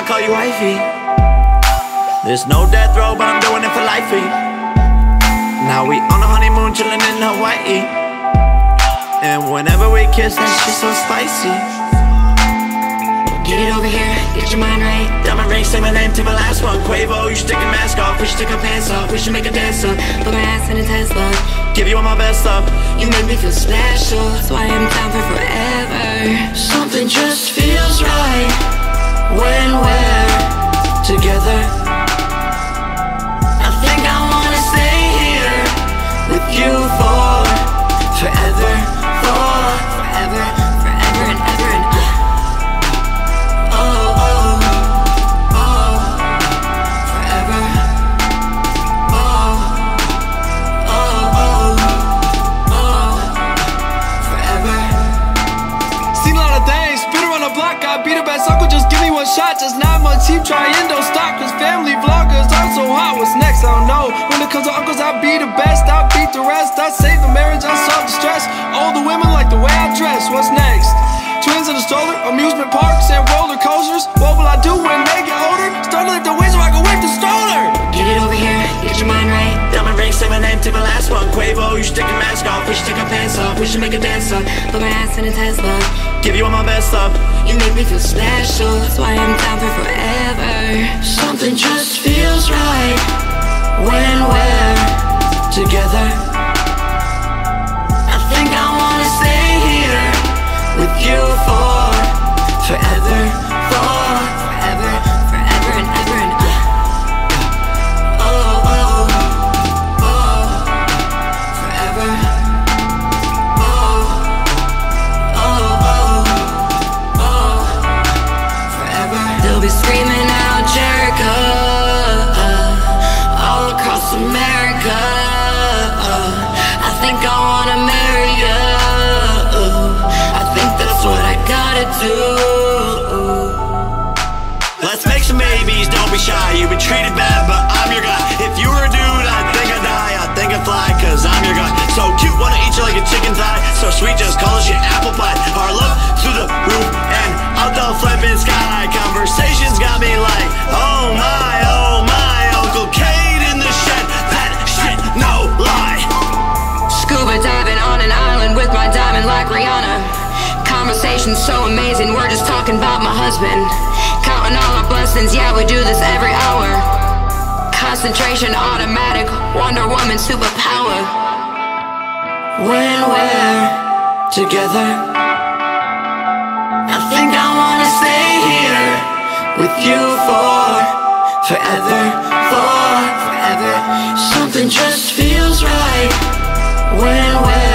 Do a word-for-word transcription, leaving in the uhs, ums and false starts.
I'll call you wifey. There's no death row, but I'm doing it for lifey. Now we on a honeymoon, chillin' in Hawaii. And whenever we kiss, that shit so spicy. Get it over here, get your mind right. Diamond ring, say my name, take my last one. Quavo, you should take your mask off. We should take our pants off, we should make a dance up. Put my ass in a Tesla. Give you all my best stuff. You make me feel special, that's why I'm down for forever. Something just feels right when we're together. I think I wanna stay here with you for forever. For forever, forever and ever and uh. Oh, oh, oh, forever. Oh, oh, oh, oh, forever. Seen a lot of things, spit around the block. I beat a best uncle, just give me one shot. Just nine months cheap, trying don't stop. Cause family vloggers are so hot. What's next? I don't know. When it comes to uncles, I be the best. I beat the rest. I save the marriage, I solve the stress. All the women like the way I dress. What's next? Twins in a stroller, amusement parks and roller coasters. What will I do when they get older? Start to lift the weights so I can whip the stroller. Get it over here, get your mind right. Diamond ring, say my name, take my last one. Quavo, you should take your mask off. We should take our pants off, we should make a dance up. Put my ass in a Tesla. Give you all my best stuff. You make me feel special, that's why I'm down for forever. Something just feels right when we're together. I think I wanna stay here with you for forever. For forever, forever and ever and uh. Oh, oh, oh, forever. Oh, oh, oh, oh, forever. They'll be screaming out Jericho uh, all across America. uh, I think I wanna marry you. I think that's what I gotta do. Let's make some babies, don't be shy. You've been treated bad, but I'm your guy. If you were a dude, I'd think I'd die. I'd think I'd fly, cause I'm your guy. So cute, wanna eat you like a chicken thigh. So sweet, just call us your apple pie. Our love through the roof and out the flippin' sky. Conversations got me like, oh my, oh my. Uncle Kate in the shed, that shit, no lie. Scuba diving on an island with my diamond like Rihanna. Conversation's so amazing, we're just talking about my husband. Counting all our blessings, yeah, we do this every hour. Concentration automatic, Wonder Woman superpower. When we're together, I think I wanna stay here with you for forever. For forever. Something just feels right when we're